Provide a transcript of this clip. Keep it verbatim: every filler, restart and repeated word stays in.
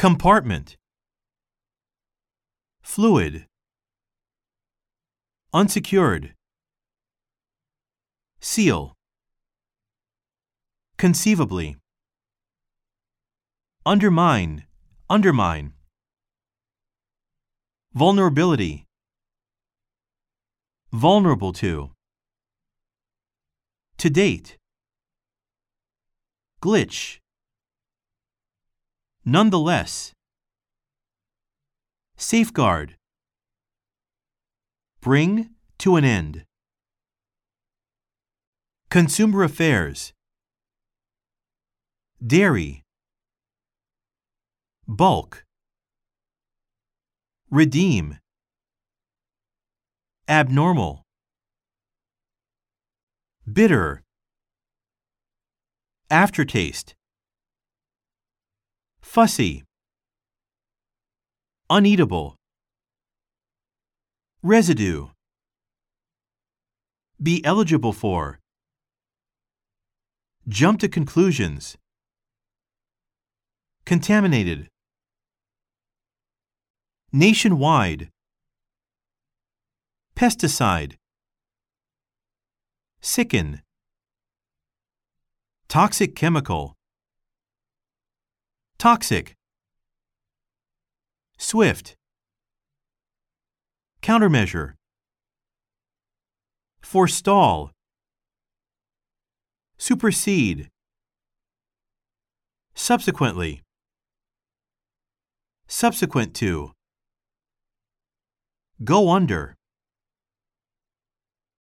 Compartment. Fluid. Unsecured. Seal. Conceivably. Undermine, undermine. Vulnerability. Vulnerable to. To date. Glitch. Nonetheless. Safeguard. Bring to an end. Consumer affairs. Dairy. Bulk. Redeem. Abnormal. Bitter. Aftertaste. Fussy. Uneatable. Residue. Be eligible for. Jump to conclusions. Contaminated. Nationwide. Pesticide. Sicken. Toxic chemical. Toxic. Swift. Countermeasure. Forestall. Supersede. Subsequently. Subsequent to. Go under.